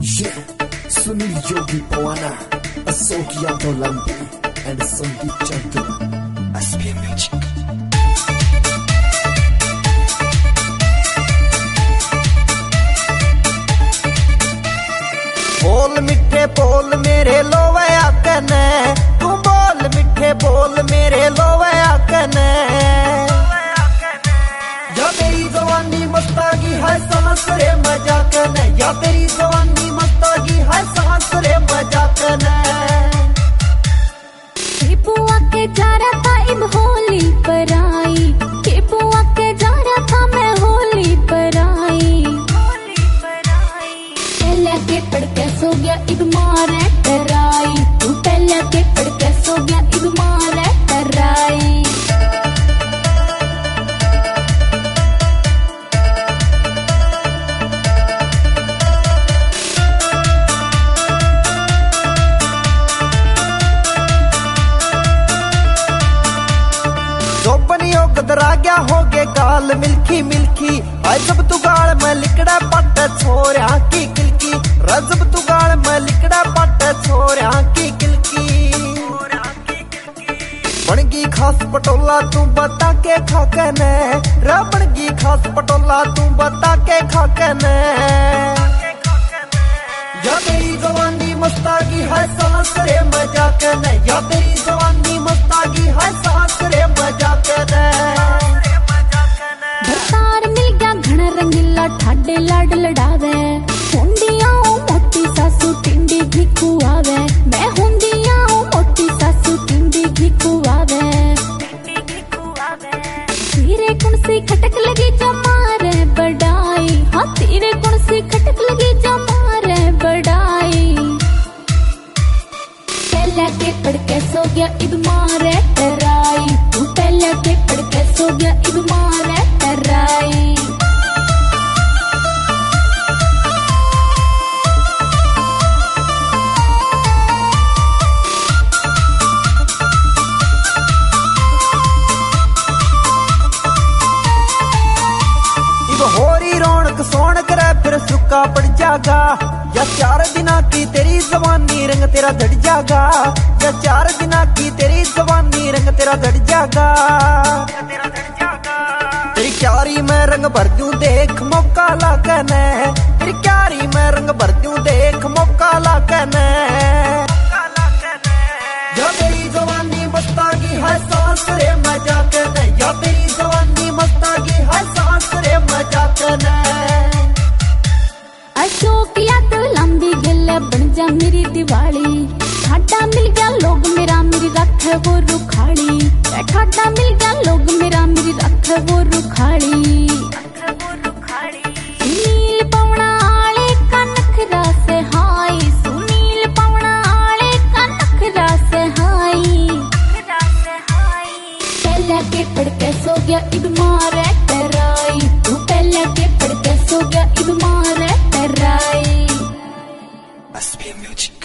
Yeah, Sunil Yogi Pawana, Ashok Yadav Lambi, and Sandeep Chandu, SPM Music. बोल मिठे बोल मेरे लोवे आकने, तू बोल मिठे बोल मेरे लोवे आकने। या तेरी जवानी मस्तागी है सांस रे मजाक ने, या तेरी जवानी मस्तागी है सांस रे मजाक ने। बुआ के जा रहा था इब होली पर आई, के बुआ के जा रहा था मैं होली पर आई। पहले के पड़ के सो गया इब मारे टराई, तू पहले के पड़ के सो गया इब मारे टराई। चौपनियों गदरा गया हो गे गाल मिल्की मिल्की, आज जब तू गाल में लिकड़ा पट छोरा की किलकी, रजब तू गाल में लिकड़ा पट छोरा की किलकी। बनगी खास पटोला तू बता के खाकने, रे बनगी खास पटोला तू बता के खाकने। या तेरी जवानी मस्तागी है सांस रे मजाक ने, या तेरी जवानी मस्तागी है सांस रे मजाक ने। भरतार मिल गया घना रंगीला ठाडे लाड लड़ावे, हुंदिया मोटी सासू टिंडी घिकू आवे, मैं हुंदिया मोटी सासू टिंडी घिकू आवे। तेरे कौन सी खटक लगी जो मारे बड़ाई, हाँ तेरे कौन सी खटक लगी जो मारे बड़ाई। पहले के पड़ के सो गया इब मारे टराई, तू पहले के पड़ के सो गया इब मारे टराई। होरी रौनक सोनक रे फिर सुक्का पड़ जागा, या 4 दिना की तेरी जवानी रंग तेरा झड़ जागा, या 4 दिना की तेरी जवानी रंग तेरा झड़ जागा। तेरी क्यारी में रंग भर दूं देख मौका लागने, तेरी क्यारी में रंग भर दूं देख मौका लागने। या तेरी जवानी मस्तागी है सांस रे मजाक ने, या तेरी जवानी मस्तागी है सांस रे मजाक ने। अशोक यादव लंबी गिल्ले बन जा मेरी दिवाली, ठाडा मिल गया लोग मेरा मेरी रख वो रुखाड़ी, ठाडा मिल गया लोग मेरा मेरी रख वो रुखाड़ी। सुनील पवना आले का नखरा से हाई, सुनील पवना आले का नखरा से हाई। पहले के पड़ के सो गया इब मारे टराई, तू पहले के पड़ के सो गया इब मारे टराई। SPM Music.